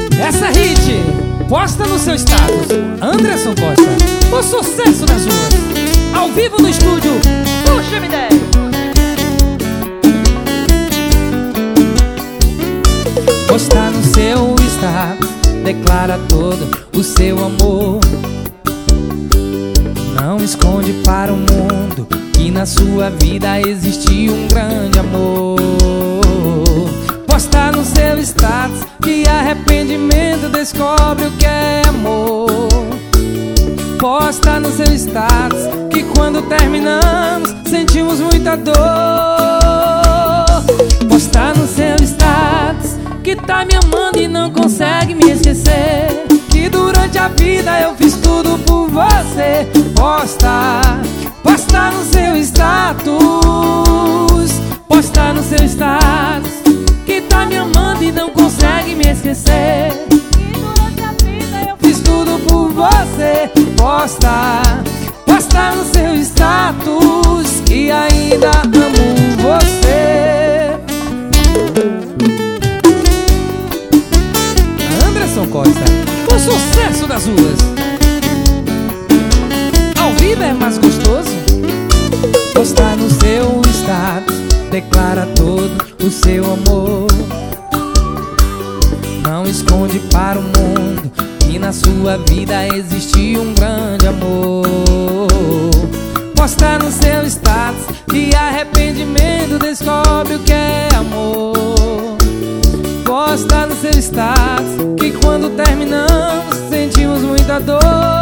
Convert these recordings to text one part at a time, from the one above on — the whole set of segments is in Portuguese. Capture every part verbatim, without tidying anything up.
Essa hit, posta no seu status. Anderson Costa, o sucesso das ruas. Ao vivo no estúdio, puxa me ideia. Posta no seu status, declara todo o seu amor. Não esconde para o mundo que na sua vida existe um grande amor. Posta no seu status que arrependimento descobre o que é amor. Posta no seu status que quando terminamos sentimos muita dor. Posta no seu status que tá me amando e não consegue me esquecer, que durante a vida eu fiz tudo por você. Posta, posta no seu status. Posta no seu status que tá me amando e não consegue me esquecer, que durante a vida eu fiz tudo por você. Posta, posta no seu status que ainda amo você. Anderson Costa, o sucesso das ruas. Ao vivo é mais gostoso. Posta no seu status, declara todo o seu amor. Não esconde para o mundo que na sua vida existe um grande amor. Posta no seu status que arrependimento descobre o que é amor. Posta no seu status que quando terminamos sentimos muita dor.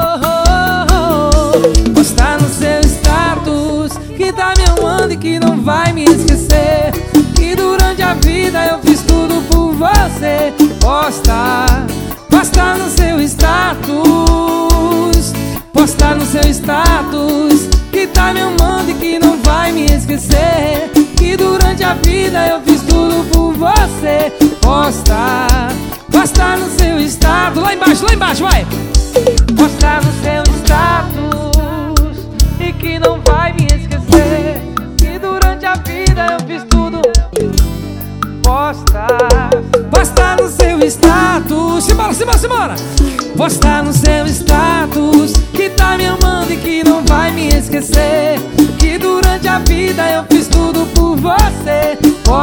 Posta no seu status que tá me amando e que não vai me esquecer, que durante a vida eu fiz tudo por você. Posta, posta no seu status. Posta no seu status que tá me amando e que não vai me esquecer, que durante a vida eu fiz tudo por você. Posta, posta no seu status. Lá embaixo, lá embaixo, vai! Posta no seu status e que não vai me esquecer, que durante a vida eu fiz tudo. Posta, posta no seu status. Simbora, simbora, simbora! Posta no seu status que tá me amando e que não vai me esquecer, que durante a vida eu fiz tudo por você.